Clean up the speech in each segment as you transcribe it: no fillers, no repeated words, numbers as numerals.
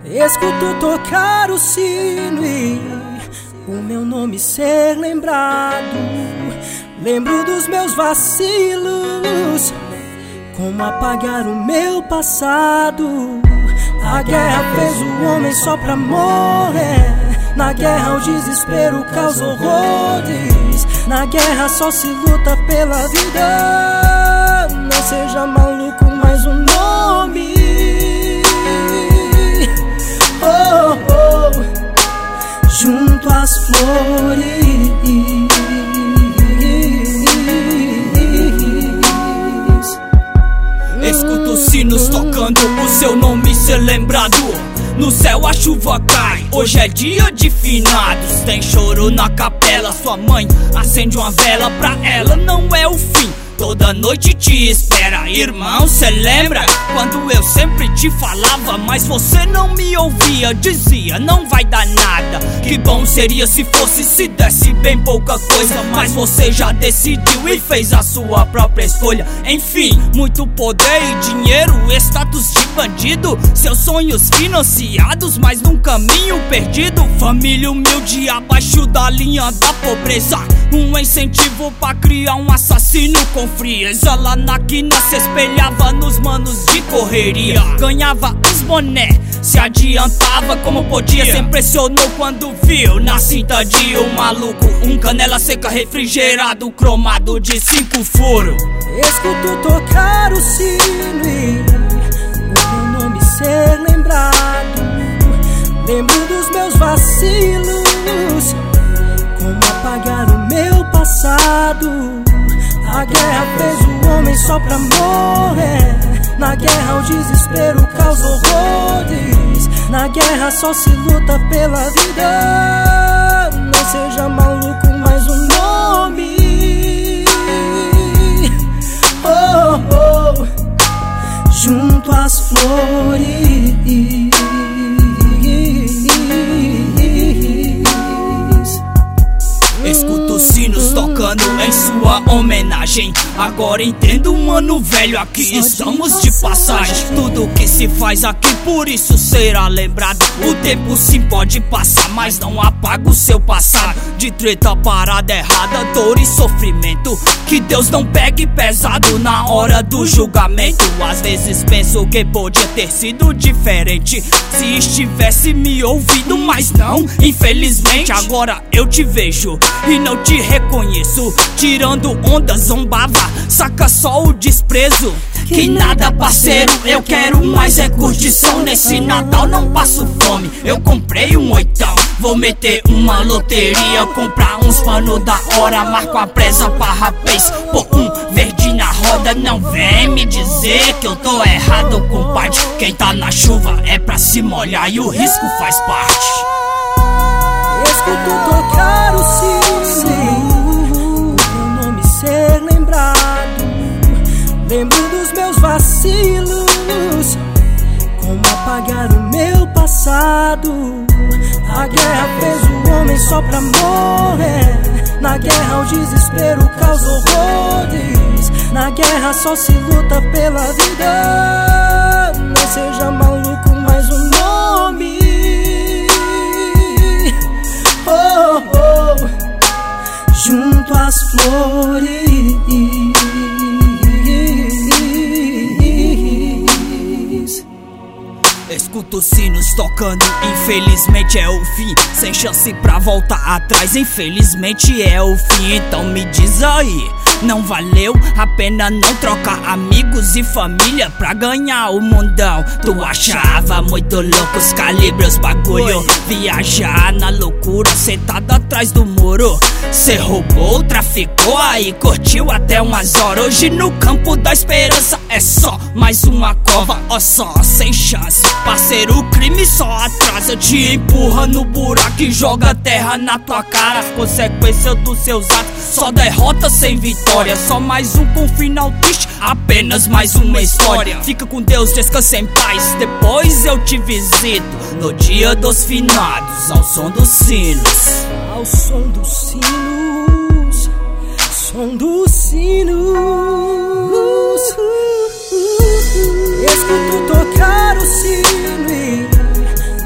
Escuto tocar o sino e o meu nome ser lembrado. Lembro dos meus vacilos, como apagar o meu passado. A guerra fez o homem só pra morrer. Na guerra o desespero causa horrores. Na guerra só se luta pela vida. Não seja maluco, mais um nome. Oh, oh, junto às flores. Escuto sinos tocando, o seu nome ser lembrado. No céu a chuva cai, hoje é dia de finados. Tem choro na capela, sua mãe acende uma vela pra ela, não é o fim. Toda noite te espera, irmão, cê lembra? Quando eu sempre te falava, mas você não me ouvia. Dizia, não vai dar nada. Que bom seria se fosse, se desse bem pouca coisa. Mas você já decidiu e fez a sua própria escolha. Enfim, muito poder e dinheiro, status de bandido. Seus sonhos financiados, mas num caminho perdido. Família humilde abaixo da linha da pobreza. Um incentivo pra criar um assassino com frieza. Lá na quina se espelhava nos manos de correria. Ganhava os boné, se adiantava como podia. Se impressionou quando viu na cinta de um maluco um canela seca refrigerado, cromado de 5 furos. Escuto tocar o sino e o meu nome ser lembrado. Lembro dos meus vacilos, como apagar o meu passado. A guerra fez o homem só pra morrer. Na guerra o desespero causa horrores. Na guerra só se luta pela vida. Não seja maluco, mais um nome. Oh, oh, junto às flores. Escuto sinos tocando em sua homenagem. Agora entendo, mano velho, aqui estamos de passagem. Tudo que se faz aqui, por isso será lembrado. O tempo sim pode passar, mas não apaga o seu passado. De treta, parada errada, dor e sofrimento. Que Deus não pegue pesado na hora do julgamento. Às vezes penso que podia ter sido diferente se estivesse me ouvindo, mas não, infelizmente. Agora eu te vejo e não te reconheço. Tirando onda, zombava, saca só o desprezo. Que nada, parceiro, eu quero mais é curtição. Nesse Natal não passo fome, eu comprei um 8. Vou meter uma loteria, comprar uns pano da hora. Marco a presa pra rapaz, pôr um verde na roda. Não vem me dizer que eu tô errado, compadre. Quem tá na chuva é pra se molhar e o risco faz parte. Escuto tocar o sino, o meu nome ser lembrado. Lembro dos meus vacilos, como apagar o meu passado. A guerra fez o homem só pra morrer. Na guerra o desespero causa horrores. Na guerra só se luta pela vida. Não seja maluco, mais um nome. Oh, oh, junto às flores. Escuto sinos tocando, infelizmente é o fim. Sem chance pra voltar atrás, infelizmente é o fim. Então me diz aí, não valeu a pena não trocar amigos e família pra ganhar o mundão? Tu achava muito louco os calibres, bagulho. Viajar na loucura, sentado atrás do muro. Cê roubou, traficou, aí curtiu até umas horas. Hoje no campo da esperança é só mais uma cova. Ó só, sem chance, parceiro, o crime só atrasa. Te empurra no buraco e joga terra na tua cara. As consequências dos seus atos, só derrota sem vitória. Só mais um com final triste, apenas mais uma história. Fica com Deus, descansa em paz, depois eu te visito no dia dos finados, ao som dos sinos. Ao som dos sinos, som dos sinos. Escuto tocar o sino e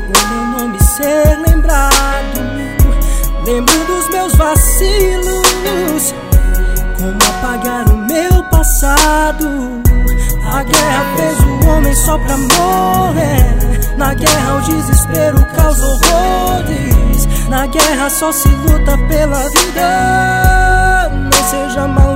lado. A guerra fez o homem só pra morrer. Na guerra o desespero causa horrores. Na guerra só se luta pela vida. Não seja maluco.